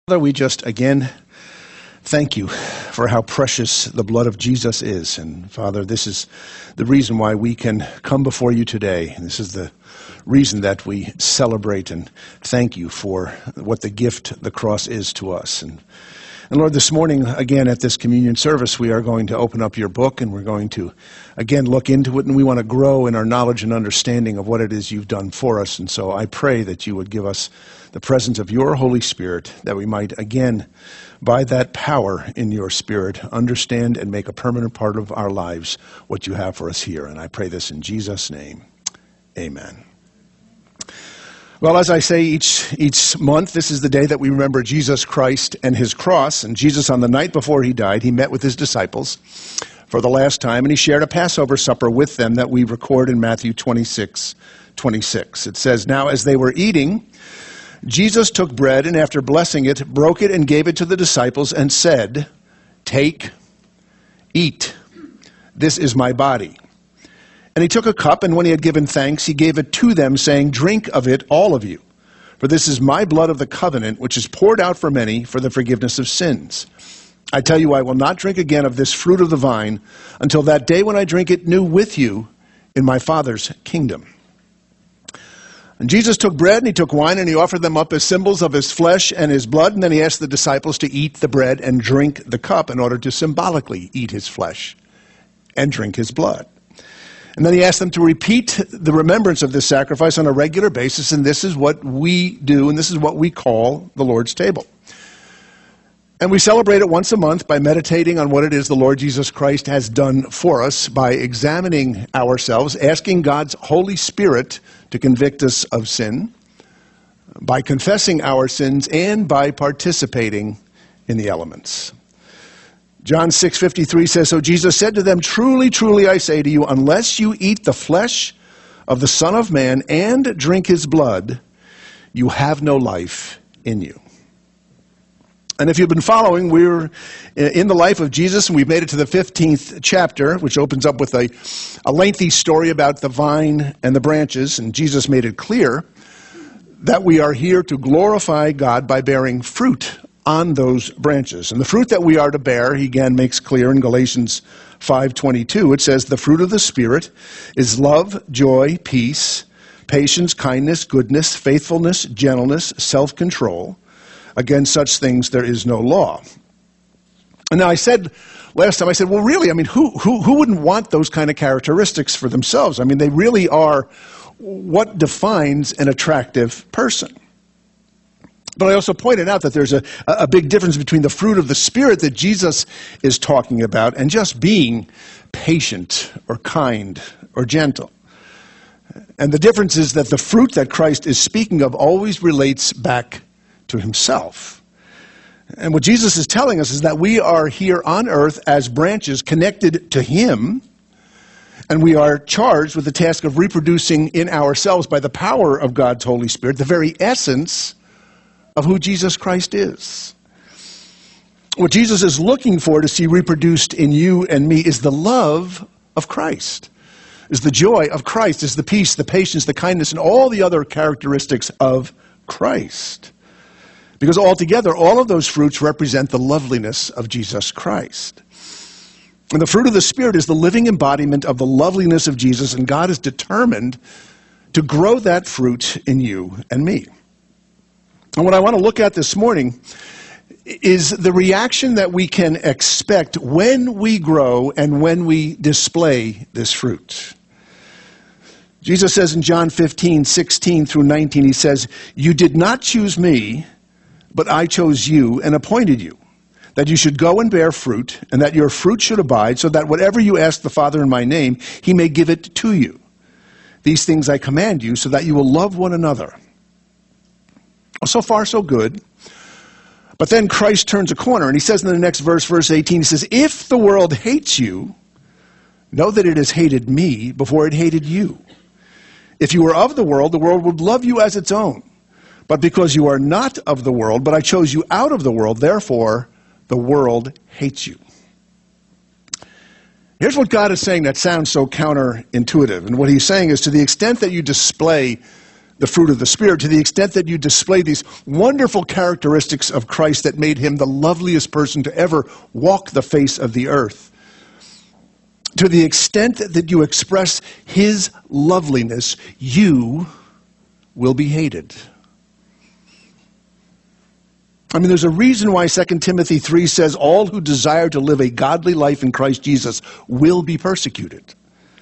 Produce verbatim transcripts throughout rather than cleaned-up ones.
Father, we just again thank you for how precious the blood of Jesus is. And Father, this is the reason why we can come before you today. And this is the reason that we celebrate and thank you for what the gift the cross is to us. And, and Lord, this morning, again, at this communion service, we are going to open up your book and we're going to, again, look into it. And we want to grow in our knowledge and understanding of what it is you've done for us. And so I pray that you would give us the presence of your Holy Spirit, that we might, again, by that power in your Spirit, understand and make a permanent part of our lives what you have for us here. And I pray this in Jesus' name. Amen. Well, as I say each each month, this is the day that we remember Jesus Christ and his cross. And Jesus, on the night before he died, he met with his disciples for the last time, and he shared a Passover supper with them that we record in Matthew twenty-six twenty-six. It says, "Now as they were eating, Jesus took bread, and after blessing it, broke it and gave it to the disciples and said, 'Take, eat, this is my body.' And he took a cup, and when he had given thanks, he gave it to them, saying, 'Drink of it, all of you, for this is my blood of the covenant, which is poured out for many for the forgiveness of sins. I tell you, I will not drink again of this fruit of the vine until that day when I drink it new with you in my Father's kingdom.' And Jesus took bread and he took wine and he offered them up as symbols of his flesh and his blood. And then he asked the disciples to eat the bread and drink the cup in order to symbolically eat his flesh and drink his blood. And then he asked them to repeat the remembrance of this sacrifice on a regular basis. And this is what we do, and this is what we call the Lord's table. And we celebrate it once a month by meditating on what it is the Lord Jesus Christ has done for us, by examining ourselves, asking God's Holy Spirit to convict us of sin, by confessing our sins, and by participating in the elements. John six fifty-three says, "So Jesus said to them, 'Truly, truly, I say to you, unless you eat the flesh of the Son of Man and drink his blood, you have no life in you.'" And if you've been following, we're in the life of Jesus, and we've made it to the fifteenth chapter, which opens up with a, a lengthy story about the vine and the branches. And Jesus made it clear that we are here to glorify God by bearing fruit on those branches. And the fruit that we are to bear, he again makes clear in Galatians five twenty-two. It says, "The fruit of the Spirit is love, joy, peace, patience, kindness, goodness, faithfulness, gentleness, self-control. Against such things there is no law." And now I said last time, I said, well, really, I mean, who, who, who wouldn't want those kind of characteristics for themselves? I mean, they really are what defines an attractive person. But I also pointed out that there's a, a big difference between the fruit of the Spirit that Jesus is talking about and just being patient or kind or gentle. And the difference is that the fruit that Christ is speaking of always relates back to himself. And what Jesus is telling us is that we are here on earth as branches connected to him, and we are charged with the task of reproducing in ourselves by the power of God's Holy Spirit the very essence of who Jesus Christ is. What Jesus is looking for to see reproduced in you and me is the love of Christ, is the joy of Christ, is the peace, the patience, the kindness, and all the other characteristics of Christ. Because altogether, all of those fruits represent the loveliness of Jesus Christ. And the fruit of the Spirit is the living embodiment of the loveliness of Jesus, and God is determined to grow that fruit in you and me. And what I want to look at this morning is the reaction that we can expect when we grow and when we display this fruit. Jesus says in John fifteen, sixteen through nineteen, he says, "You did not choose me, but I chose you and appointed you, that you should go and bear fruit, and that your fruit should abide, so that whatever you ask the Father in my name, he may give it to you. These things I command you, so that you will love one another." So far, so good. But then Christ turns a corner, and he says in the next verse, verse eighteen, he says, "If the world hates you, know that it has hated me before it hated you. If you were of the world, the world would love you as its own. But because you are not of the world, but I chose you out of the world, therefore the world hates you." Here's what God is saying that sounds so counterintuitive. And what he's saying is, to the extent that you display the fruit of the Spirit, to the extent that you display these wonderful characteristics of Christ that made him the loveliest person to ever walk the face of the earth, to the extent that you express his loveliness, you will be hated. I mean, there's a reason why Second Timothy three says all who desire to live a godly life in Christ Jesus will be persecuted.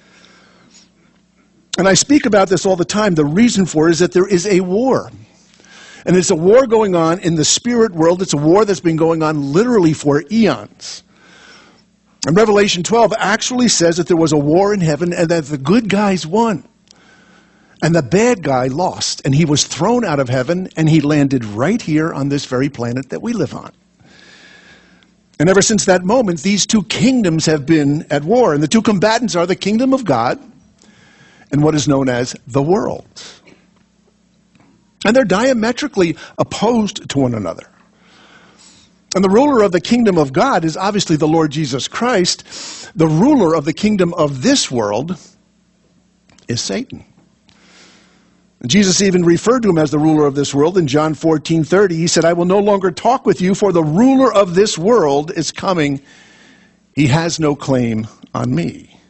And I speak about this all the time. The reason for it is that there is a war. And it's a war going on in the spirit world. It's a war that's been going on literally for eons. And Revelation twelve actually says that there was a war in heaven and that the good guys won. And the bad guy lost. And he was thrown out of heaven and he landed right here on this very planet that we live on. And ever since that moment, these two kingdoms have been at war. And the two combatants are the kingdom of God and what is known as the world. And they're diametrically opposed to one another. And the ruler of the kingdom of God is obviously the Lord Jesus Christ. The ruler of the kingdom of this world is Satan. Jesus even referred to him as the ruler of this world in John fourteen thirty. He said, I will no longer talk with you, for the ruler of this world is coming. He has no claim on me.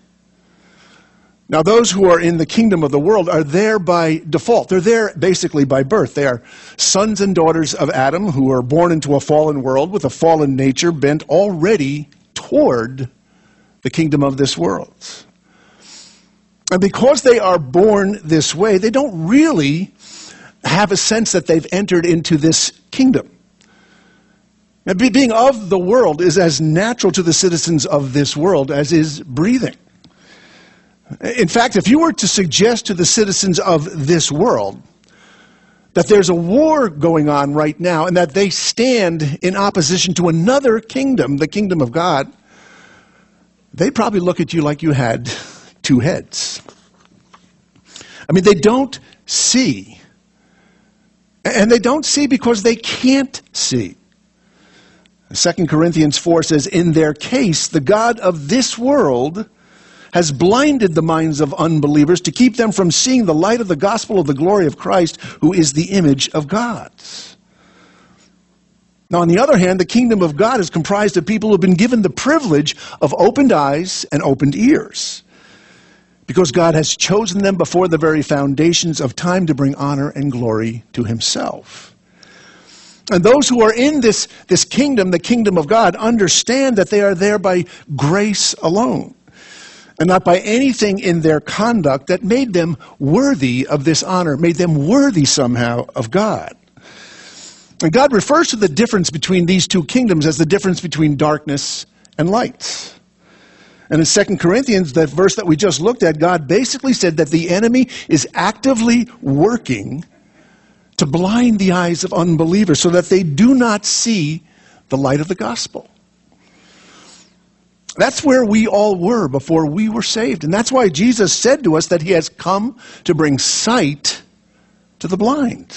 Now, those who are in the kingdom of the world are there by default. They're there basically by birth. They are sons and daughters of Adam who are born into a fallen world with a fallen nature bent already toward the kingdom of this world. And because they are born this way, they don't really have a sense that they've entered into this kingdom. And being of the world is as natural to the citizens of this world as is breathing. In fact, if you were to suggest to the citizens of this world that there's a war going on right now and that they stand in opposition to another kingdom, the kingdom of God, they'd probably look at you like you had two heads. I mean, they don't see. And they don't see because they can't see. Second Corinthians four says, in their case, the God of this world has blinded the minds of unbelievers to keep them from seeing the light of the gospel of the glory of Christ, who is the image of God. Now, on the other hand, the kingdom of God is comprised of people who have been given the privilege of opened eyes and opened ears, because God has chosen them before the very foundations of time to bring honor and glory to himself. And those who are in this, this kingdom, the kingdom of God, understand that they are there by grace alone, and not by anything in their conduct that made them worthy of this honor, made them worthy somehow of God. And God refers to the difference between these two kingdoms as the difference between darkness and light. And in Second Corinthians, that verse that we just looked at, God basically said that the enemy is actively working to blind the eyes of unbelievers so that they do not see the light of the gospel. That's where we all were before we were saved. And that's why Jesus said to us that he has come to bring sight to the blind.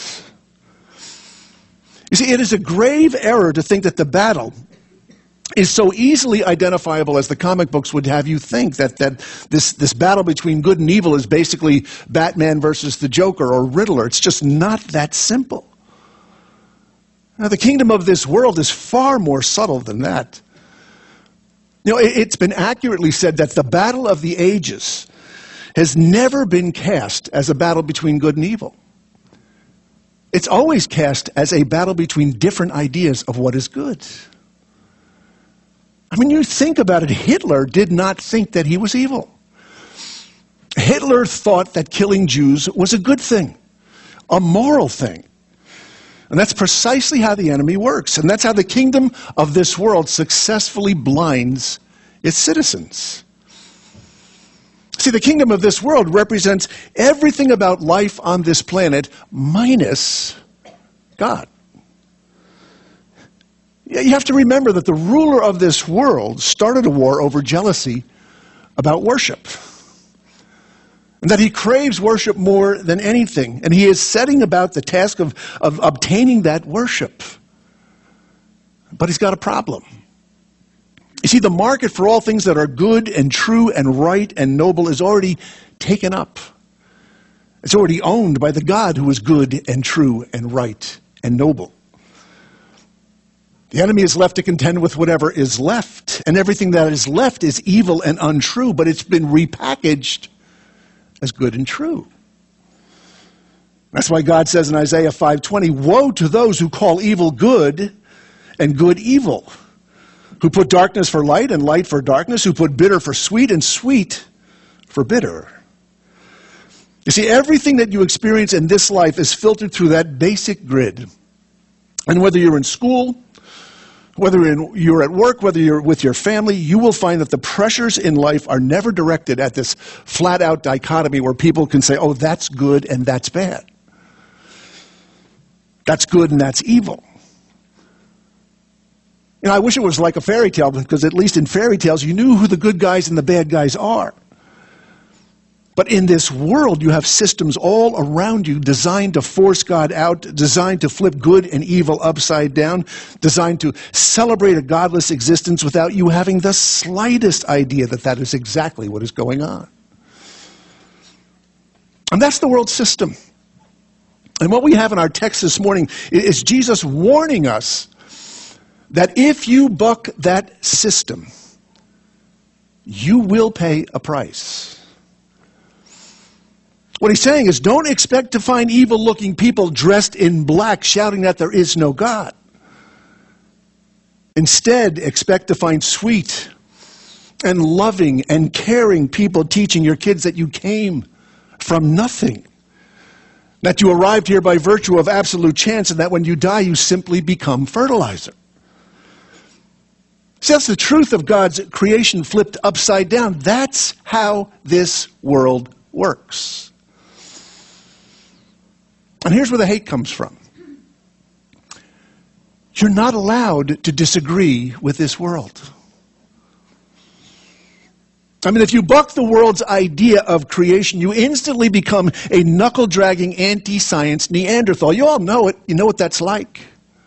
You see, it is a grave error to think that the battle is so easily identifiable as the comic books would have you think, that, that this, this battle between good and evil is basically Batman versus the Joker or Riddler. It's just not that simple. Now, the kingdom of this world is far more subtle than that. You know, it, it's been accurately said that the battle of the ages has never been cast as a battle between good and evil. It's always cast as a battle between different ideas of what is good. I mean, you think about it, Hitler did not think that he was evil. Hitler thought that killing Jews was a good thing, a moral thing. And that's precisely how the enemy works. And that's how the kingdom of this world successfully blinds its citizens. See, the kingdom of this world represents everything about life on this planet minus God. You have to remember that the ruler of this world started a war over jealousy about worship. And that he craves worship more than anything. And he is setting about the task of, of obtaining that worship. But he's got a problem. You see, the market for all things that are good and true and right and noble is already taken up. It's already owned by the God who is good and true and right and noble. The enemy is left to contend with whatever is left, and everything that is left is evil and untrue, but it's been repackaged as good and true. That's why God says in Isaiah five twenty, "Woe to those who call evil good and good evil, who put darkness for light and light for darkness, who put bitter for sweet and sweet for bitter." You see, everything that you experience in this life is filtered through that basic grid. And whether you're in school, whether you're at work, whether you're with your family, you will find that the pressures in life are never directed at this flat-out dichotomy where people can say, oh, that's good and that's bad. That's good and that's evil. You know, I wish it was like a fairy tale, because at least in fairy tales, you knew who the good guys and the bad guys are. But in this world, you have systems all around you designed to force God out, designed to flip good and evil upside down, designed to celebrate a godless existence without you having the slightest idea that that is exactly what is going on. And that's the world system. And what we have in our text this morning is Jesus warning us that if you buck that system, you will pay a price. What he's saying is, don't expect to find evil-looking people dressed in black shouting that there is no God. Instead, expect to find sweet and loving and caring people teaching your kids that you came from nothing, that you arrived here by virtue of absolute chance, and that when you die, you simply become fertilizer. See, that's the truth of God's creation flipped upside down. That's how this world works. And here's where the hate comes from. You're not allowed to disagree with this world. I mean, if you buck the world's idea of creation, you instantly become a knuckle-dragging, anti-science Neanderthal. You all know it. You know what that's like.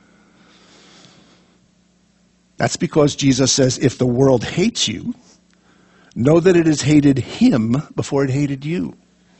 That's because Jesus says, if the world hates you, know that it has hated him before it hated you.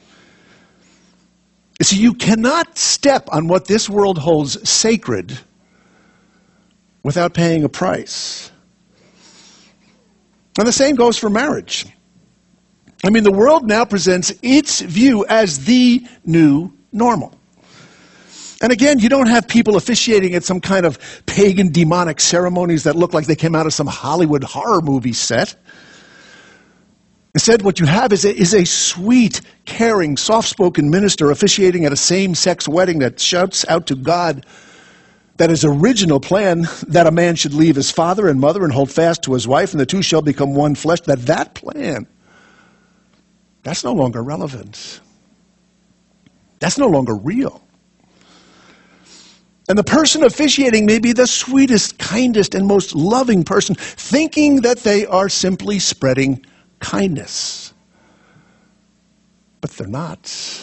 See, you cannot step on what this world holds sacred without paying a price. And the same goes for marriage. I mean, the world now presents its view as the new normal. And again, you don't have people officiating at some kind of pagan demonic ceremonies that look like they came out of some Hollywood horror movie set. Instead, what you have is a, is a sweet, caring, soft-spoken minister officiating at a same-sex wedding that shouts out to God that his original plan, that a man should leave his father and mother and hold fast to his wife, and the two shall become one flesh, that that plan, that's no longer relevant. That's no longer real. And the person officiating may be the sweetest, kindest, and most loving person, thinking that they are simply spreading kindness. But they're not.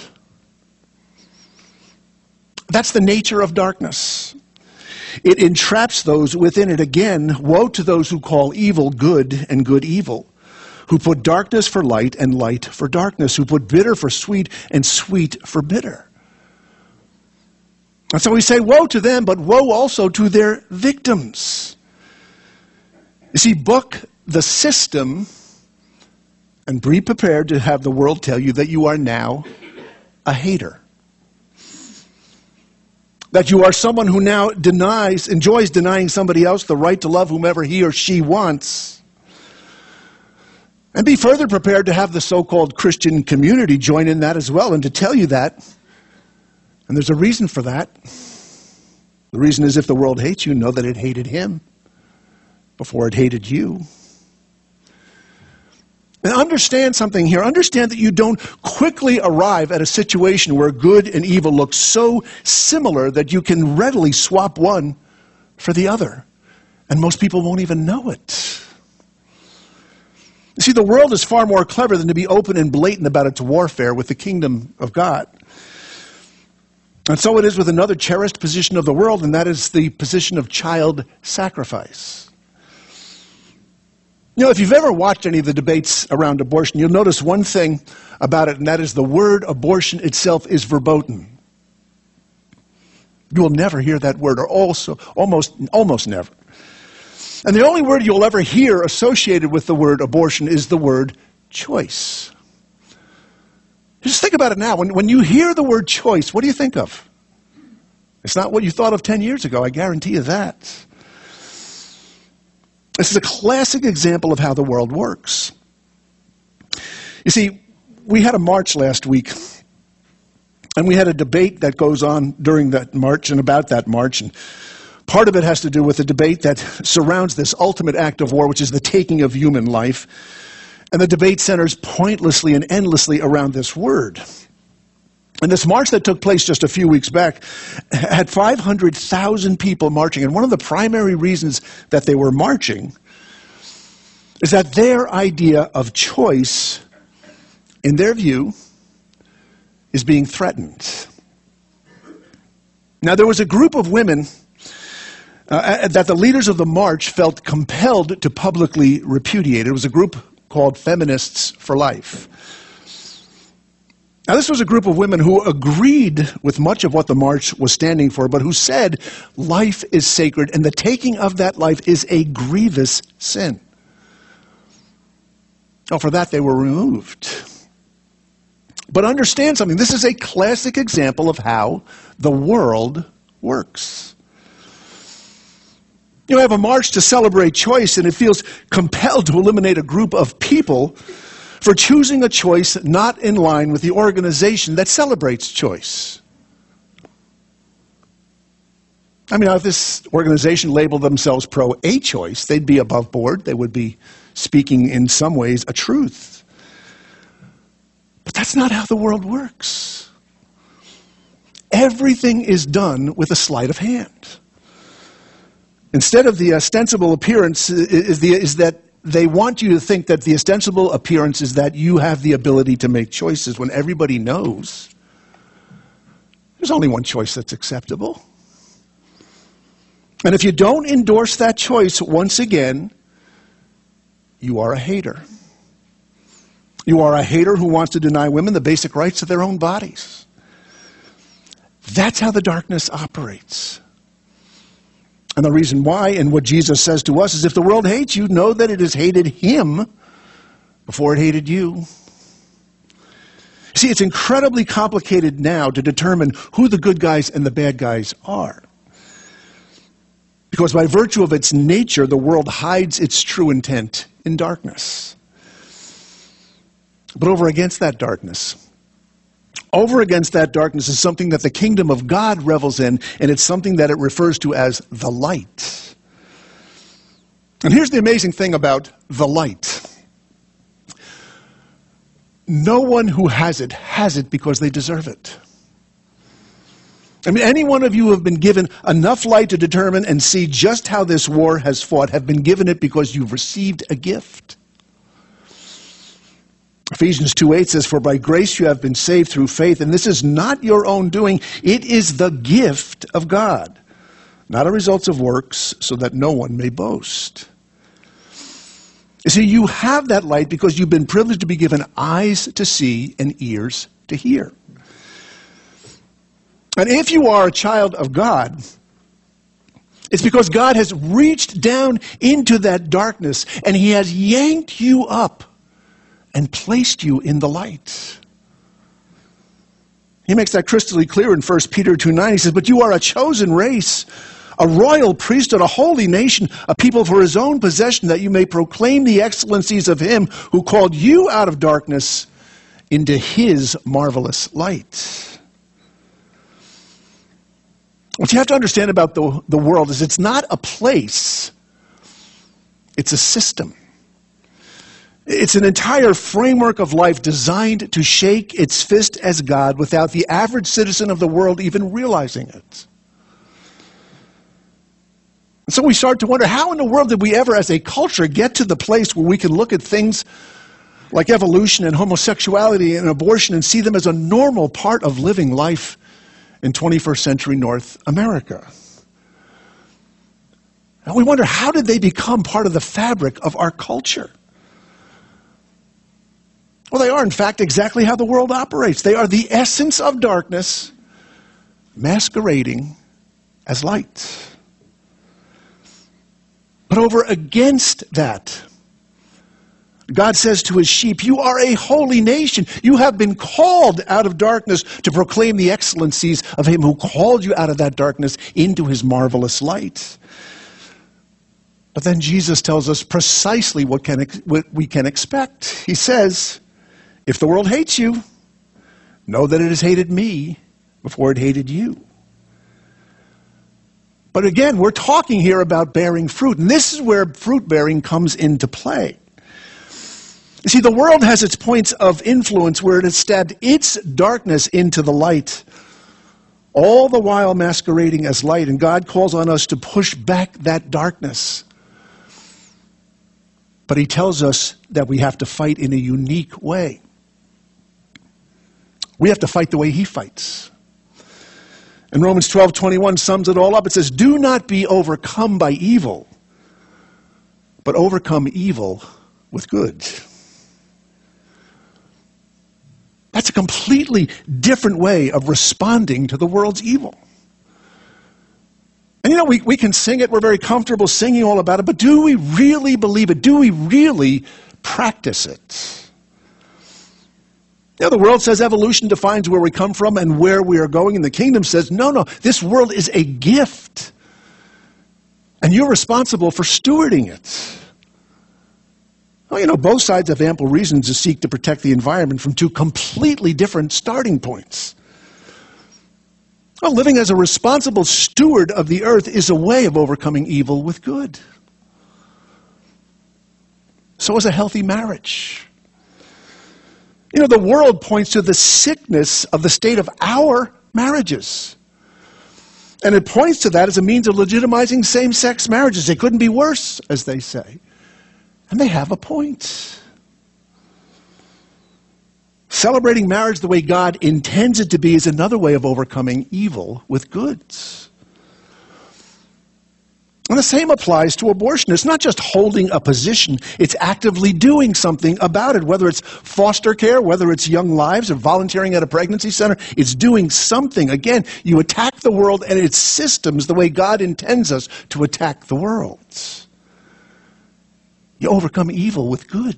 That's the nature of darkness. It entraps those within it. Again, woe to those who call evil good and good evil, who put darkness for light and light for darkness, who put bitter for sweet and sweet for bitter. And so we say woe to them, but woe also to their victims. You see, buck the system and be prepared to have the world tell you that you are now a hater. That you are someone who now denies, enjoys denying somebody else the right to love whomever he or she wants. And be further prepared to have the so-called Christian community join in that as well and to tell you that. And there's a reason for that. The reason is if the world hates you, know that it hated him before it hated you. And understand something here. Understand that you don't quickly arrive at a situation where good and evil look so similar that you can readily swap one for the other. And most people won't even know it. You see, the world is far more clever than to be open and blatant about its warfare with the kingdom of God. And so it is with another cherished position of the world, and that is the position of child sacrifice. You know, if you've ever watched any of the debates around abortion, you'll notice one thing about it, and that is the word abortion itself is verboten. You will never hear that word, or also almost almost never. And the only word you'll ever hear associated with the word abortion is the word choice. Just think about it now. When, when you hear the word choice, what do you think of? It's not what you thought of ten years ago, I guarantee you that. This is a classic example of how the world works. You see, we had a march last week, and we had a debate that goes on during that march and about that march, and part of it has to do with the debate that surrounds this ultimate act of war, which is the taking of human life, and the debate centers pointlessly and endlessly around this word. And this march that took place just a few weeks back had five hundred thousand people marching. And one of the primary reasons that they were marching is that their idea of choice, in their view, is being threatened. Now, there was a group of women uh, that the leaders of the march felt compelled to publicly repudiate. It was a group called Feminists for Life. Now, this was a group of women who agreed with much of what the march was standing for, but who said life is sacred and the taking of that life is a grievous sin. Oh, for that they were removed. But understand something, this is a classic example of how the world works. You have a march to celebrate choice, and it feels compelled to eliminate a group of people for choosing a choice not in line with the organization that celebrates choice. I mean, if this organization labeled themselves pro-a-choice, they'd be above board. They would be speaking in some ways a truth. But that's not how the world works. Everything is done with a sleight of hand. Instead of the ostensible appearance is, the, is that they want you to think that the ostensible appearance is that you have the ability to make choices when everybody knows there's only one choice that's acceptable. And if you don't endorse that choice, once again, you are a hater. You are a hater who wants to deny women the basic rights of their own bodies. That's how the darkness operates. And the reason why, and what Jesus says to us, is if the world hates you, know that it has hated him before it hated you. See, it's incredibly complicated now to determine who the good guys and the bad guys are. Because by virtue of its nature, the world hides its true intent in darkness. But over against that darkness, over against that darkness is something that the kingdom of God revels in, and it's something that it refers to as the light. And here's the amazing thing about the light. No one who has it has it because they deserve it. I mean, any one of you who have been given enough light to determine and see just how this war has fought have been given it because you've received a gift. Ephesians two eight says, "For by grace you have been saved through faith, and this is not your own doing, it is the gift of God, not a result of works, so that no one may boast." You see, you have that light because you've been privileged to be given eyes to see and ears to hear. And if you are a child of God, it's because God has reached down into that darkness and he has yanked you up and placed you in the light. He makes that crystally clear in First Peter two nine. He says, "But you are a chosen race, a royal priesthood, a holy nation, a people for his own possession, that you may proclaim the excellencies of him who called you out of darkness into his marvelous light." What you have to understand about the, the world is it's not a place, it's a system. It's an entire framework of life designed to shake its fist as God without the average citizen of the world even realizing it. And so we start to wonder, how in the world did we ever as a culture get to the place where we can look at things like evolution and homosexuality and abortion and see them as a normal part of living life in twenty-first century North America? And we wonder, how did they become part of the fabric of our culture? Well, they are, in fact, exactly how the world operates. They are the essence of darkness masquerading as light. But over against that, God says to his sheep, you are a holy nation. You have been called out of darkness to proclaim the excellencies of him who called you out of that darkness into his marvelous light. But then Jesus tells us precisely what, can, what we can expect. He says, if the world hates you, know that it has hated me before it hated you. But again, we're talking here about bearing fruit, and this is where fruit bearing comes into play. You see, the world has its points of influence where it has stabbed its darkness into the light, all the while masquerading as light, and God calls on us to push back that darkness. But he tells us that we have to fight in a unique way. We have to fight the way he fights. And Romans twelve twenty-one sums it all up. It says, do not be overcome by evil, but overcome evil with good. That's a completely different way of responding to the world's evil. And you know, we, we can sing it, we're very comfortable singing all about it, but do we really believe it? Do we really practice it? You know, the world says evolution defines where we come from and where we are going, and the kingdom says, no, no, this world is a gift, and you're responsible for stewarding it. Well, you know, both sides have ample reasons to seek to protect the environment from two completely different starting points. Well, living as a responsible steward of the earth is a way of overcoming evil with good. So is a healthy marriage. You know, the world points to the sickness of the state of our marriages. And it points to that as a means of legitimizing same-sex marriages. It couldn't be worse, as they say. And they have a point. Celebrating marriage the way God intends it to be is another way of overcoming evil with goods. And the same applies to abortion. It's not just holding a position, it's actively doing something about it, whether it's foster care, whether it's young lives, or volunteering at a pregnancy center. It's doing something. Again, you attack the world and its systems the way God intends us to attack the world. You overcome evil with good.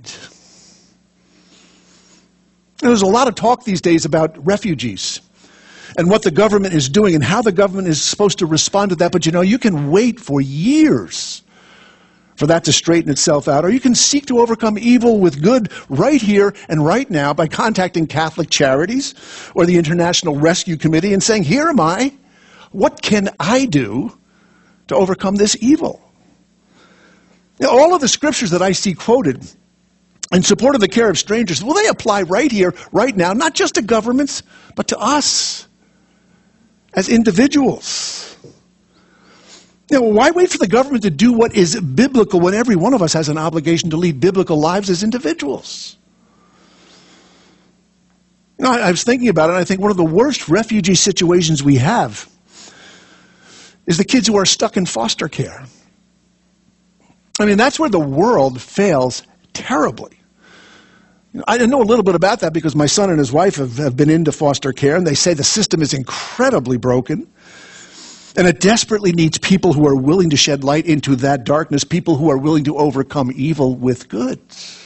And there's a lot of talk these days about refugees and what the government is doing and how the government is supposed to respond to that. But you know, you can wait for years for that to straighten itself out, or you can seek to overcome evil with good right here and right now by contacting Catholic Charities or the International Rescue Committee and saying, here am I, what can I do to overcome this evil? Now, all of the scriptures that I see quoted in support of the care of strangers, well, they apply right here, right now, not just to governments, but to us as individuals. You know, why wait for the government to do what is biblical when every one of us has an obligation to lead biblical lives as individuals? You know, I, I was thinking about it, and I think one of the worst refugee situations we have is the kids who are stuck in foster care. I mean, that's where the world fails terribly. You know, I know a little bit about that because my son and his wife have, have been into foster care, and they say the system is incredibly broken, and it desperately needs people who are willing to shed light into that darkness, people who are willing to overcome evil with good.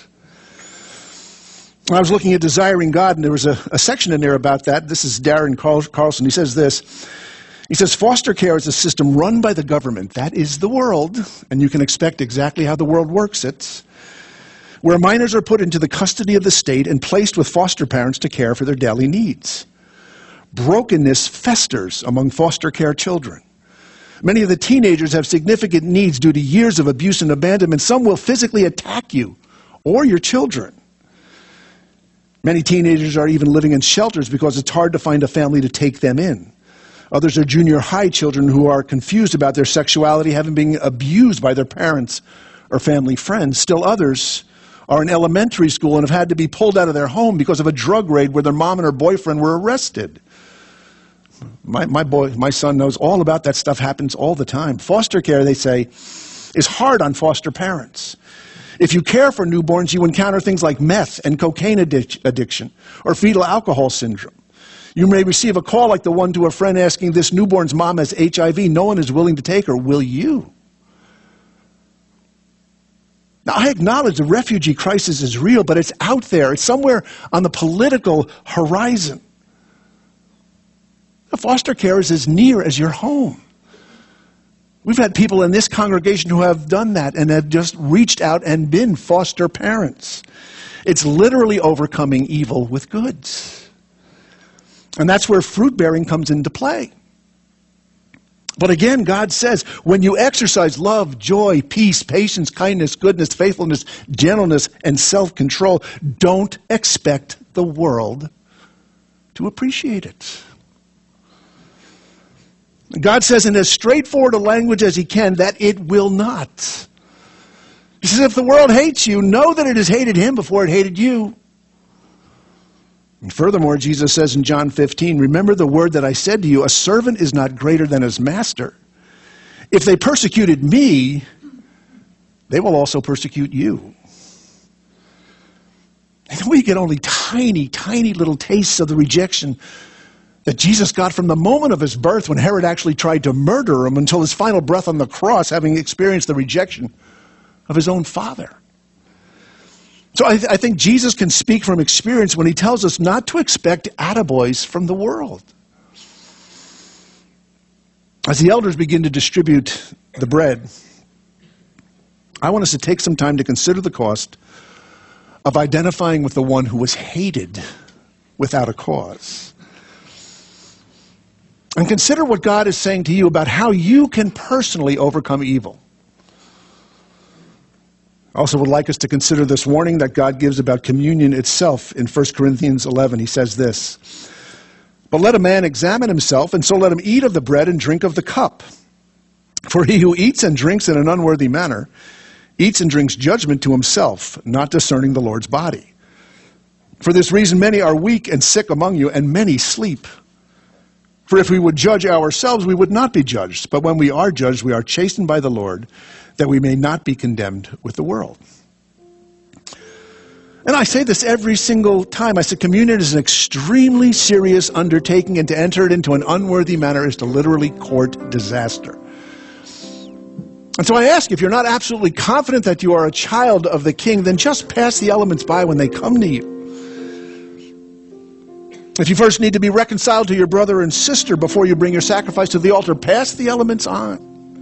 I was looking at Desiring God, and there was a, a section in there about that. This is Darren Carlson. He says this. He says, foster care is a system run by the government. That is the world, and you can expect exactly how the world works it, where minors are put into the custody of the state and placed with foster parents to care for their daily needs. Brokenness festers among foster care children. Many of the teenagers have significant needs due to years of abuse and abandonment. Some will physically attack you or your children. Many teenagers are even living in shelters because it's hard to find a family to take them in. Others are junior high children who are confused about their sexuality, having been abused by their parents or family friends. Still others are in elementary school and have had to be pulled out of their home because of a drug raid where their mom and her boyfriend were arrested. My, my, boy, my son knows all about that stuff, happens all the time. Foster care, they say, is hard on foster parents. If you care for newborns, you encounter things like meth and cocaine addic- addiction or fetal alcohol syndrome. You may receive a call like the one to a friend asking, this newborn's mom has H I V. No one is willing to take her. Will you? Now, I acknowledge the refugee crisis is real, but it's out there. It's somewhere on the political horizon. The foster care is as near as your home. We've had people in this congregation who have done that and have just reached out and been foster parents. It's literally overcoming evil with goods. And that's where fruit bearing comes into play. But again, God says, when you exercise love, joy, peace, patience, kindness, goodness, faithfulness, gentleness, and self-control, don't expect the world to appreciate it. God says in as straightforward a language as he can that it will not. He says, if the world hates you, know that it has hated him before it hated you. And furthermore, Jesus says in John fifteen, remember the word that I said to you, a servant is not greater than his master. If they persecuted me, they will also persecute you. And we get only tiny, tiny little tastes of the rejection that Jesus got from the moment of his birth when Herod actually tried to murder him until his final breath on the cross, having experienced the rejection of his own father. So I, th- I think Jesus can speak from experience when he tells us not to expect attaboys from the world. As the elders begin to distribute the bread, I want us to take some time to consider the cost of identifying with the one who was hated without a cause. And consider what God is saying to you about how you can personally overcome evil. I also would like us to consider this warning that God gives about communion itself in First Corinthians eleven. He says this, but let a man examine himself, and so let him eat of the bread and drink of the cup. For he who eats and drinks in an unworthy manner eats and drinks judgment to himself, not discerning the Lord's body. For this reason many are weak and sick among you, and many sleep. For if we would judge ourselves, we would not be judged. But when we are judged, we are chastened by the Lord, that we may not be condemned with the world. And I say this every single time. I say communion is an extremely serious undertaking, and to enter it into an unworthy manner is to literally court disaster. And so I ask, if you're not absolutely confident that you are a child of the King, then just pass the elements by when they come to you. If you first need to be reconciled to your brother and sister before you bring your sacrifice to the altar, pass the elements on.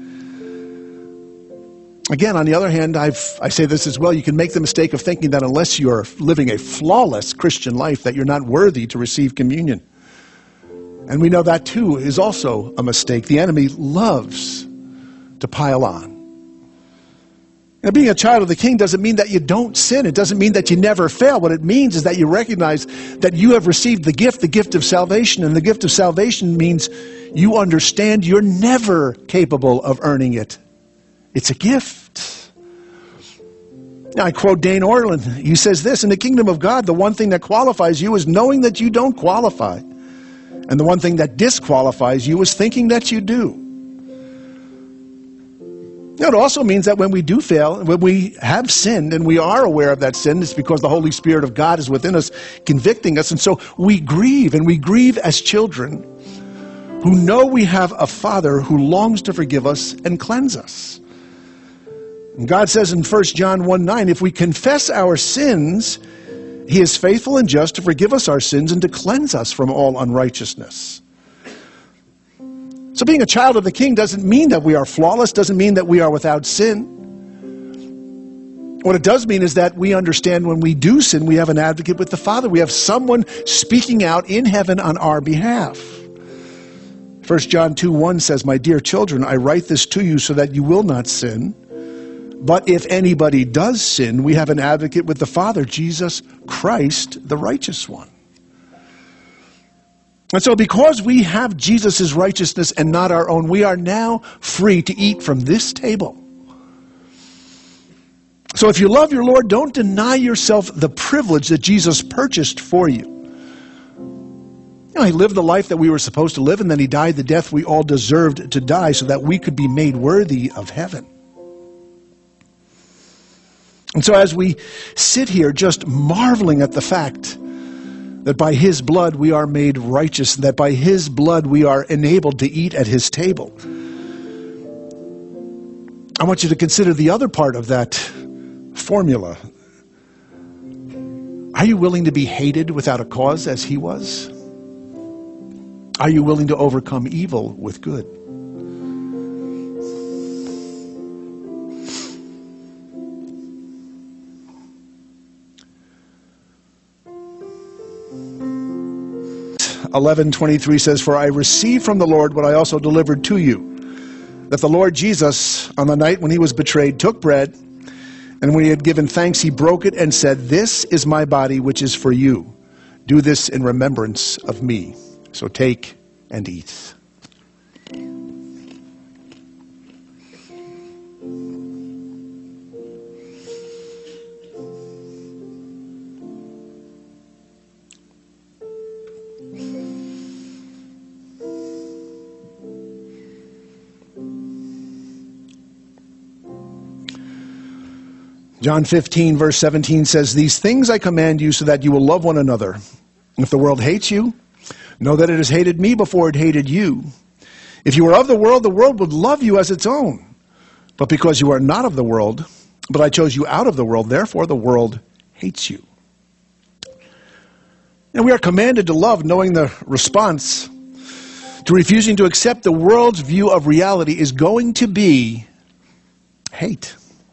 Again, on the other hand, I've, I say this as well, you can make the mistake of thinking that unless you're living a flawless Christian life, that you're not worthy to receive communion. And we know that too is also a mistake. The enemy loves to pile on. Now, being a child of the King doesn't mean that you don't sin. It doesn't mean that you never fail. What it means is that you recognize that you have received the gift, the gift of salvation. And the gift of salvation means you understand you're never capable of earning it. It's a gift. Now, I quote Dane Orland. He says this, in the kingdom of God, the one thing that qualifies you is knowing that you don't qualify. And the one thing that disqualifies you is thinking that you do. It also means that when we do fail, when we have sinned and we are aware of that sin, it's because the Holy Spirit of God is within us, convicting us. And so we grieve, and we grieve as children who know we have a Father who longs to forgive us and cleanse us. And God says in First John one nine, if we confess our sins, he is faithful and just to forgive us our sins and to cleanse us from all unrighteousness. So being a child of the King doesn't mean that we are flawless, doesn't mean that we are without sin. What it does mean is that we understand when we do sin, we have an advocate with the Father. We have someone speaking out in heaven on our behalf. First John two one says, my dear children, I write this to you so that you will not sin. But if anybody does sin, we have an advocate with the Father, Jesus Christ, the righteous one. And so because we have Jesus' righteousness and not our own, we are now free to eat from this table. So if you love your Lord, don't deny yourself the privilege that Jesus purchased for you. You know, he lived the life that we were supposed to live, and then he died the death we all deserved to die so that we could be made worthy of heaven. And so as we sit here just marveling at the fact that by his blood we are made righteous, and that by his blood we are enabled to eat at his table, I want you to consider the other part of that formula. Are you willing to be hated without a cause as he was? Are you willing to overcome evil with good? eleven twenty-three says, "For I received from the Lord what I also delivered to you, that the Lord Jesus, on the night when he was betrayed, took bread, and when he had given thanks, he broke it and said, 'This is my body, which is for you. Do this in remembrance of me.' So take and eat." John fifteen, verse seventeen says, "These things I command you so that you will love one another. If the world hates you, know that it has hated me before it hated you. If you were of the world, the world would love you as its own. But because you are not of the world, but I chose you out of the world, therefore the world hates you." And we are commanded to love, knowing the response to refusing to accept the world's view of reality is going to be hate.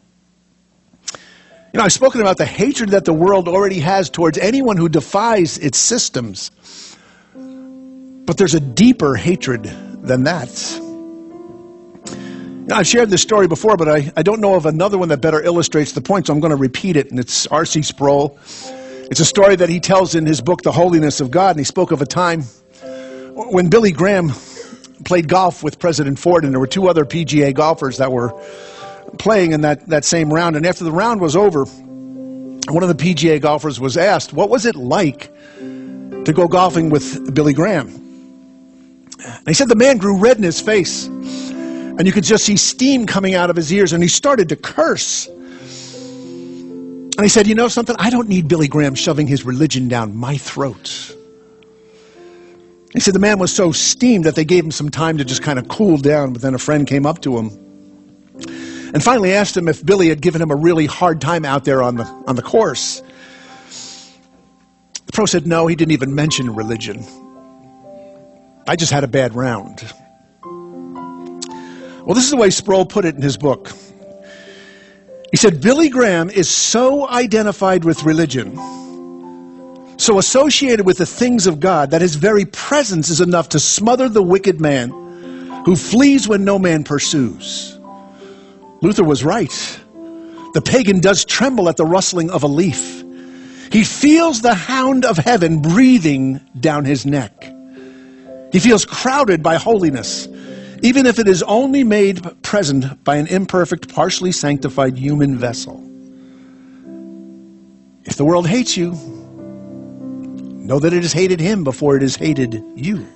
You know, I've spoken about the hatred that the world already has towards anyone who defies its systems. But there's a deeper hatred than that. You know, I've shared this story before, but I, I don't know of another one that better illustrates the point, so I'm going to repeat it, and it's R C Sproul. It's a story that he tells in his book, The Holiness of God, and he spoke of a time when Billy Graham played golf with President Ford, and there were two other P G A golfers that were playing in that, that same round. And after the round was over, one of the P G A golfers was asked, what was it like to go golfing with Billy Graham? And he said the man grew red in his face, and you could just see steam coming out of his ears, and he started to curse. And he said, you know something? I don't need Billy Graham shoving his religion down my throat. He said the man was so steamed that they gave him some time to just kind of cool down, but then a friend came up to him and finally asked him if Billy had given him a really hard time out there on the, on the course. The pro said, no, he didn't even mention religion. I just had a bad round. Well, this is the way Sproul put it in his book. He said, Billy Graham is so identified with religion, so associated with the things of God, that his very presence is enough to smother the wicked man who flees when no man pursues. Luther was right. The pagan does tremble at the rustling of a leaf. He feels the hound of heaven breathing down his neck. He feels crowded by holiness, even if it is only made present by an imperfect, partially sanctified human vessel. If the world hates you, know that it has hated him before it has hated you.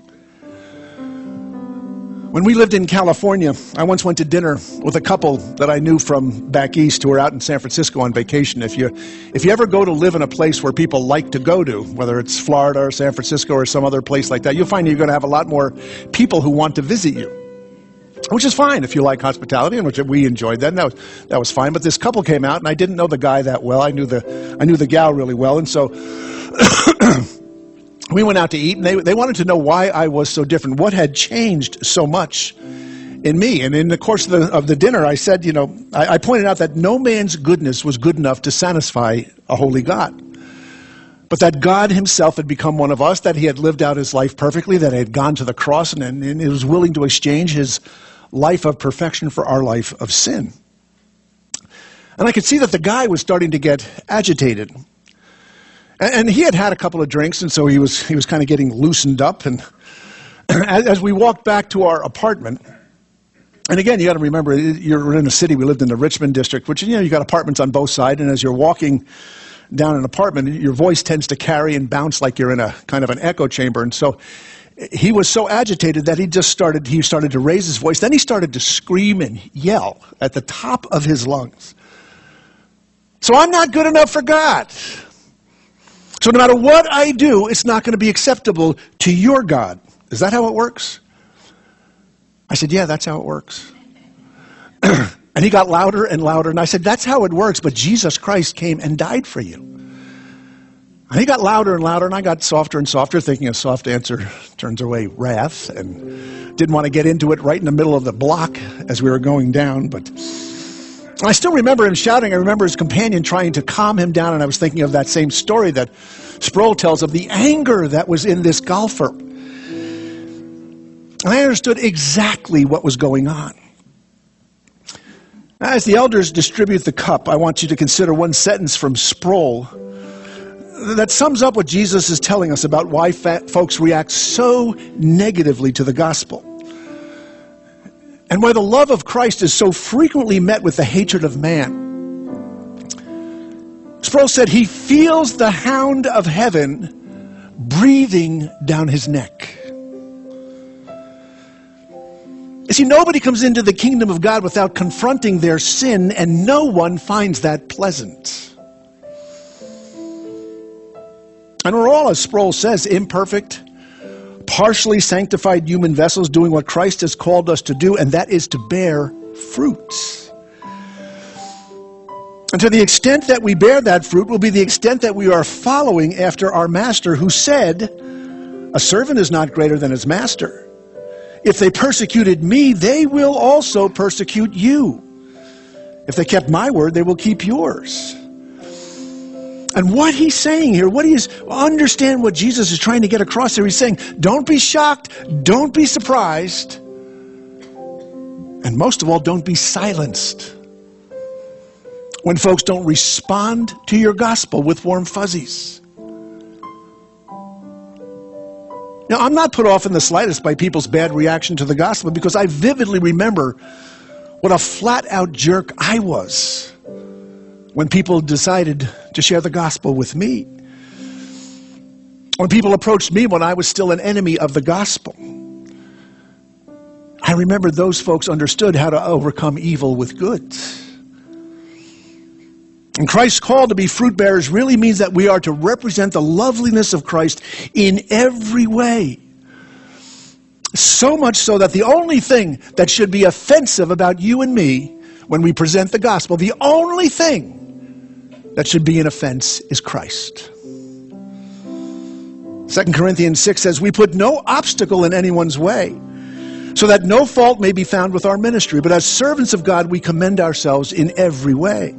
When we lived in California, I once went to dinner with a couple that I knew from back east who were out in San Francisco on vacation. If you, if you ever go to live in a place where people like to go to, whether it's Florida or San Francisco or some other place like that, you'll find you're going to have a lot more people who want to visit you, which is fine if you like hospitality, and which we enjoyed then. That was, that was fine. But this couple came out, and I didn't know the guy that well. I knew the, I knew the gal really well, and so we went out to eat, and they, they wanted to know why I was so different, what had changed so much in me. And in the course of the, of the dinner, I said, you know, I, I pointed out that no man's goodness was good enough to satisfy a holy God, but that God himself had become one of us, that he had lived out his life perfectly, that he had gone to the cross, and, and he was willing to exchange his life of perfection for our life of sin. And I could see that the guy was starting to get agitated. And he had had a couple of drinks, and so he was he was kind of getting loosened up. And as we walked back to our apartment, and again, you got to remember, you're in a city. We lived in the Richmond district, which, you know, you got apartments on both sides. And as you're walking down an apartment, your voice tends to carry and bounce like you're in a kind of an echo chamber. And so he was so agitated that he just started he started to raise his voice. Then he started to scream and yell at the top of his lungs. So I'm not good enough for God. So no matter what I do, it's not going to be acceptable to your God. Is that how it works? I said, yeah, that's how it works. And he got louder and louder. And I said, that's how it works, but Jesus Christ came and died for you. And he got louder and louder, and I got softer and softer, thinking a soft answer turns away wrath, and didn't want to get into it right in the middle of the block as we were going down. But I still remember him shouting. I remember his companion trying to calm him down, and I was thinking of that same story that Sproul tells of the anger that was in this golfer. And I understood exactly what was going on. As the elders distribute the cup, I want you to consider one sentence from Sproul that sums up what Jesus is telling us about why fat folks react so negatively to the gospel, and why the love of Christ is so frequently met with the hatred of man. Sproul said he feels the hound of heaven breathing down his neck. You see, nobody comes into the kingdom of God without confronting their sin, and no one finds that pleasant. And we're all, as Sproul says, imperfect, partially sanctified human vessels doing what Christ has called us to do, and that is to bear fruits. And to the extent that we bear that fruit will be the extent that we are following after our master, who said, a servant is not greater than his master. If they persecuted me, they will also persecute you. If they kept my word, they will keep yours. And what he's saying here, what he is, understand what Jesus is trying to get across here. He's saying, don't be shocked, don't be surprised, and most of all, don't be silenced when folks don't respond to your gospel with warm fuzzies. Now, I'm not put off in the slightest by people's bad reaction to the gospel, because I vividly remember what a flat-out jerk I was when people decided to share the gospel with me. When people approached me when I was still an enemy of the gospel. I remember those folks understood how to overcome evil with good. And Christ's call to be fruit bearers really means that we are to represent the loveliness of Christ in every way. So much so that the only thing that should be offensive about you and me when we present the gospel, the only thing that should be an offense is Christ. Second Corinthians six says, we put no obstacle in anyone's way, so that no fault may be found with our ministry. But as servants of God, we commend ourselves in every way.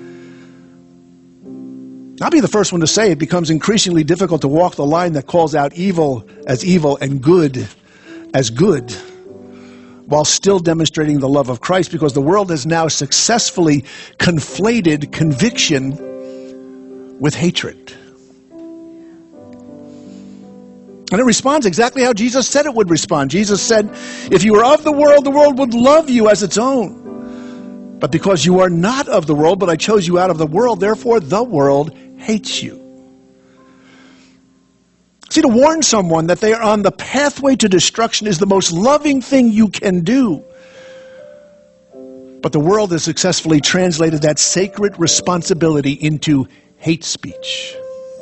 I'll be the first one to say it becomes increasingly difficult to walk the line that calls out evil as evil and good as good, while still demonstrating the love of Christ, because the world has now successfully conflated conviction with hatred. And it responds exactly how Jesus said it would respond. Jesus said, if you were of the world, the world would love you as its own. But because you are not of the world, but I chose you out of the world, therefore the world hates you. See, to warn someone that they are on the pathway to destruction is the most loving thing you can do. But the world has successfully translated that sacred responsibility into hate speech.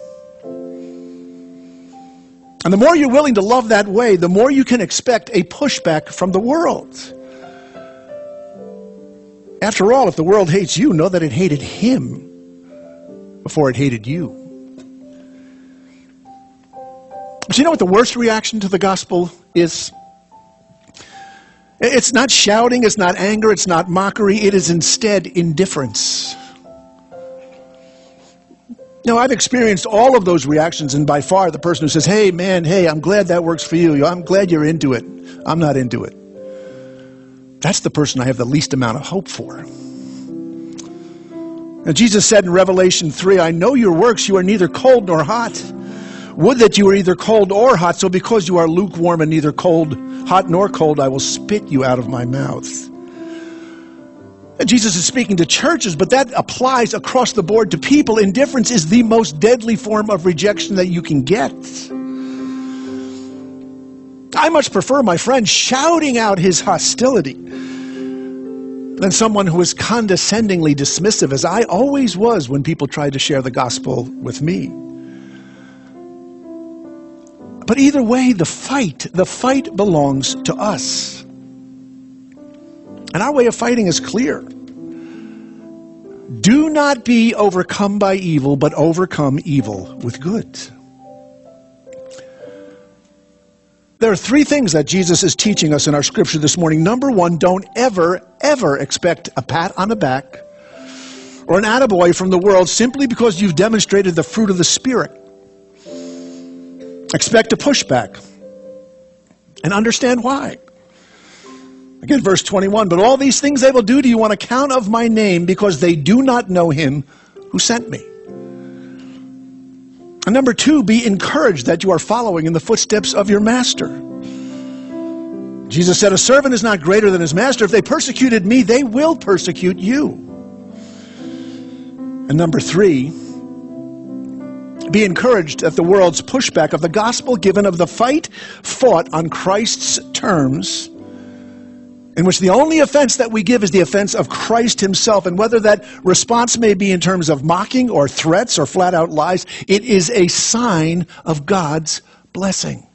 And the more you're willing to love that way, the more you can expect a pushback from the world. After all, if the world hates you, know that it hated him before it hated you. But you know what the worst reaction to the gospel is? It's not shouting, it's not anger, it's not mockery, it is instead indifference. Now, I've experienced all of those reactions, and by far the person who says, hey man, hey, I'm glad that works for you, I'm glad you're into it, I'm not into it. That's the person I have the least amount of hope for. Now, Jesus said in Revelation three, I know your works, you are neither cold nor hot. Would that you were either cold or hot, so because you are lukewarm and neither cold, hot nor cold, I will spit you out of my mouth. And Jesus is speaking to churches, but that applies across the board to people. Indifference is the most deadly form of rejection that you can get. I much prefer, my friend, shouting out his hostility than someone who is condescendingly dismissive, as I always was when people tried to share the gospel with me. But either way, the fight, the fight belongs to us. And our way of fighting is clear. Do not be overcome by evil, but overcome evil with good. There are three things that Jesus is teaching us in our scripture this morning. Number one, don't ever, ever expect a pat on the back or an attaboy from the world simply because you've demonstrated the fruit of the Spirit. Expect a pushback and understand why. Again, verse twenty-one, but all these things they will do to you on account of my name because they do not know him who sent me. And number two, be encouraged that you are following in the footsteps of your master. Jesus said, a servant is not greater than his master. If they persecuted me, they will persecute you. And number three, be encouraged at the world's pushback of the gospel given of the fight fought on Christ's terms, in which the only offense that we give is the offense of Christ himself. And whether that response may be in terms of mocking or threats or flat out lies, it is a sign of God's blessing.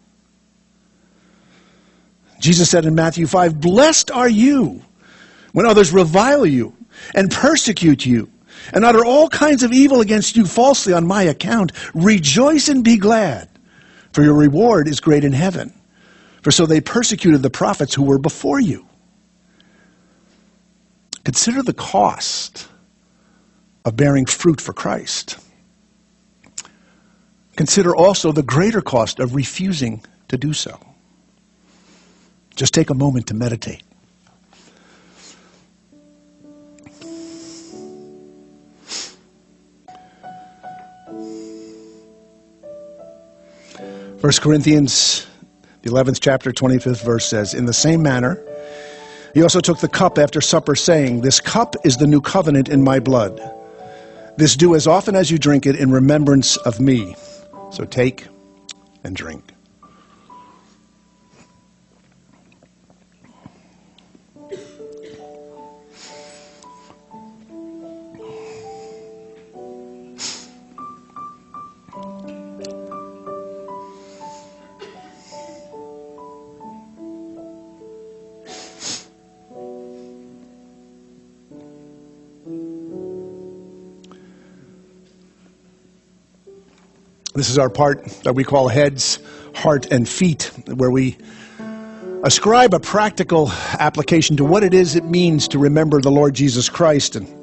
Jesus said in Matthew five, blessed are you when others revile you and persecute you and utter all kinds of evil against you falsely on my account. Rejoice and be glad, for your reward is great in heaven. For so they persecuted the prophets who were before you. Consider the cost of bearing fruit for Christ. Consider also the greater cost of refusing to do so. Just take a moment to meditate. First Corinthians, the eleventh chapter, twenty-fifth verse says, in the same manner, he also took the cup after supper, saying, this cup is the new covenant in my blood. This do as often as you drink it in remembrance of me. So take and drink. This is our part that we call heads, heart, and feet, where we ascribe a practical application to what it is it means to remember the Lord Jesus Christ. And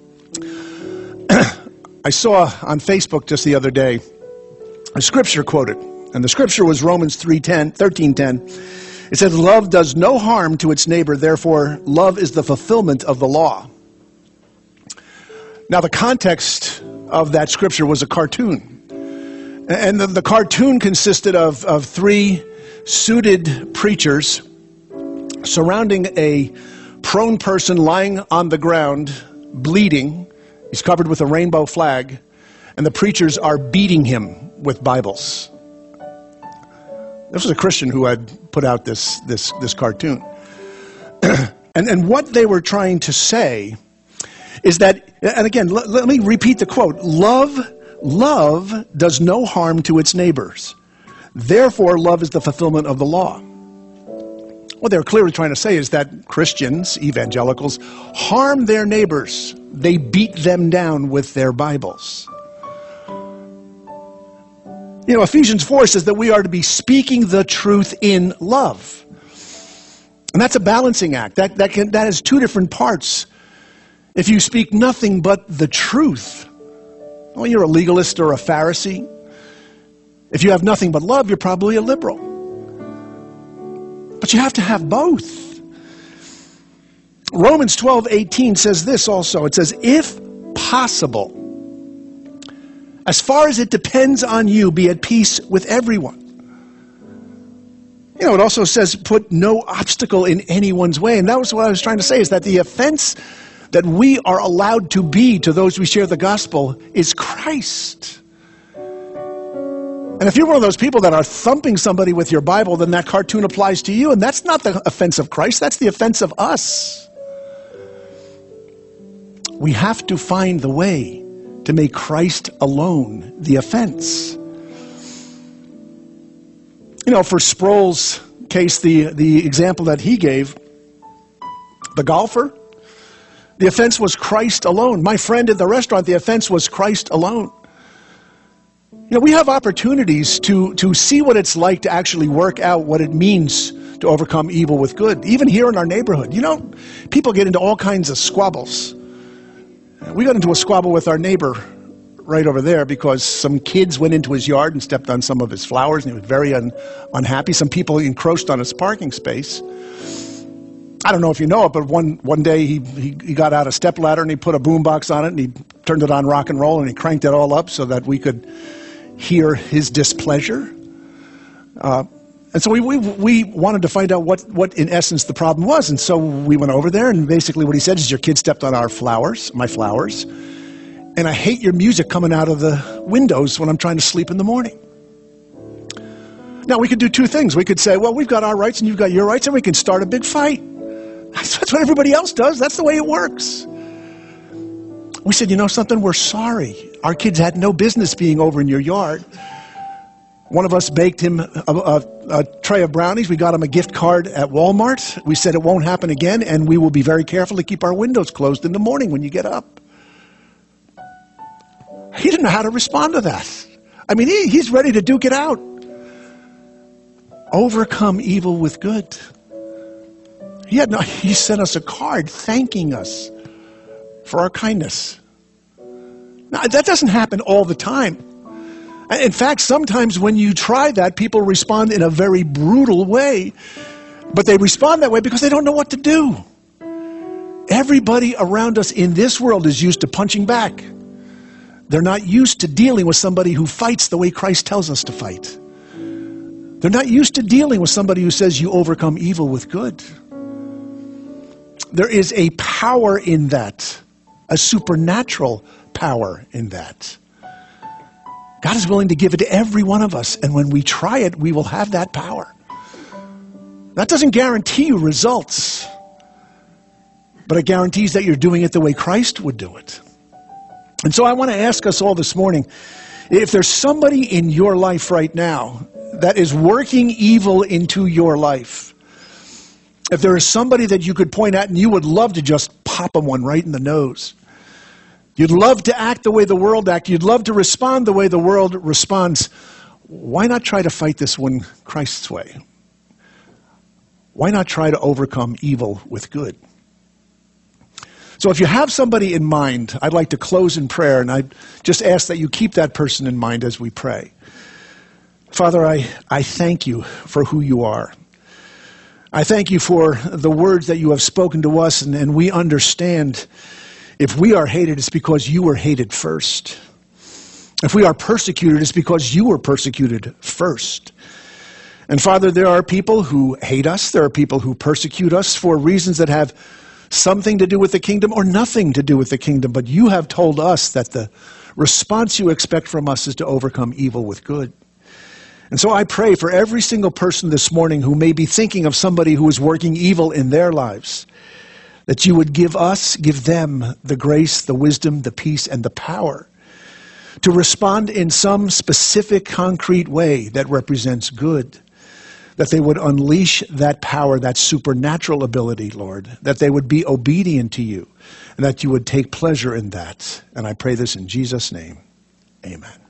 I saw on Facebook just the other day a scripture quoted, and the scripture was Romans three ten, thirteen ten. It says, love does no harm to its neighbor, therefore love is the fulfillment of the law. Now the context of that scripture was a cartoon. And the, the cartoon consisted of, of three suited preachers surrounding a prone person lying on the ground, bleeding. He's covered with a rainbow flag, and the preachers are beating him with Bibles. This was a Christian who had put out this, this, this cartoon. and, and what they were trying to say is that, and again, let, let me repeat the quote, love Love does no harm to its neighbors. Therefore, love is the fulfillment of the law. What they're clearly trying to say is that Christians, evangelicals, harm their neighbors. They beat them down with their Bibles. You know, Ephesians four says that we are to be speaking the truth in love. And that's a balancing act. That, that, can, that has two different parts. If you speak nothing but the truth, well, you're a legalist or a Pharisee. If you have nothing but love, you're probably a liberal. But you have to have both. Romans twelve eighteen says this also. It says, if possible, as far as it depends on you, be at peace with everyone. You know, it also says, put no obstacle in anyone's way. And that was what I was trying to say, is that the offense that we are allowed to be to those we share the gospel is Christ. And if you're one of those people that are thumping somebody with your Bible, then that cartoon applies to you. And that's not the offense of Christ, that's the offense of us. we have to find the way to make Christ alone the offense. You know, for Sproul's case, the, the example that he gave, the golfer, the offense was Christ alone. My friend at the restaurant, the offense was Christ alone. You know, we have opportunities to, to see what it's like to actually work out what it means to overcome evil with good. Even here in our neighborhood, you know, people get into all kinds of squabbles. We got into a squabble with our neighbor right over there because some kids went into his yard and stepped on some of his flowers, and he was very un, unhappy. Some people encroached on his parking space. I don't know if you know it, but one, one day he, he, he got out a stepladder and he put a boombox on it and he turned it on rock and roll and he cranked it all up so that we could hear his displeasure. Uh, and so we, we we wanted to find out what, what in essence the problem was. And so we went over there, and basically what he said is, your kid stepped on our flowers, my flowers, and I hate your music coming out of the windows when I'm trying to sleep in the morning. Now, we could do two things. We could say, well, we've got our rights and you've got your rights, and we can start a big fight. That's, that's what everybody else does. That's the way it works. We said, you know something? We're sorry. Our kids had no business being over in your yard. One of us baked him a, a, a tray of brownies. We got him a gift card at Walmart. We said it won't happen again, and we will be very careful to keep our windows closed in the morning when you get up. He didn't know how to respond to that. I mean, he, he's ready to duke it out. Overcome evil with good. He had no, he sent us a card thanking us for our kindness. Now, that doesn't happen all the time. In fact, sometimes when you try that, people respond in a very brutal way. But they respond that way because they don't know what to do. Everybody around us in this world is used to punching back. They're not used to dealing with somebody who fights the way Christ tells us to fight. They're not used to dealing with somebody who says you overcome evil with good. There is a power in that, a supernatural power in that. God is willing to give it to every one of us, and when we try it, we will have that power. That doesn't guarantee you results, but it guarantees that you're doing it the way Christ would do it. And so I want to ask us all this morning, if there's somebody in your life right now that is working evil into your life, if there is somebody that you could point at and you would love to just pop them one right in the nose, you'd love to act the way the world acts, you'd love to respond the way the world responds, why not try to fight this one Christ's way? Why not try to overcome evil with good? So if you have somebody in mind, I'd like to close in prayer, and I just ask that you keep that person in mind as we pray. Father, I, I thank you for who you are. I thank you for the words that you have spoken to us, and, and we understand if we are hated, it's because you were hated first. If we are persecuted, it's because you were persecuted first. And Father, there are people who hate us. There are people who persecute us for reasons that have something to do with the kingdom or nothing to do with the kingdom. But you have told us that the response you expect from us is to overcome evil with good. And so I pray for every single person this morning who may be thinking of somebody who is working evil in their lives, that you would give us, give them the grace, the wisdom, the peace, and the power to respond in some specific, concrete way that represents good, that they would unleash that power, that supernatural ability, Lord, that they would be obedient to you, and that you would take pleasure in that. And I pray this in Jesus' name. Amen.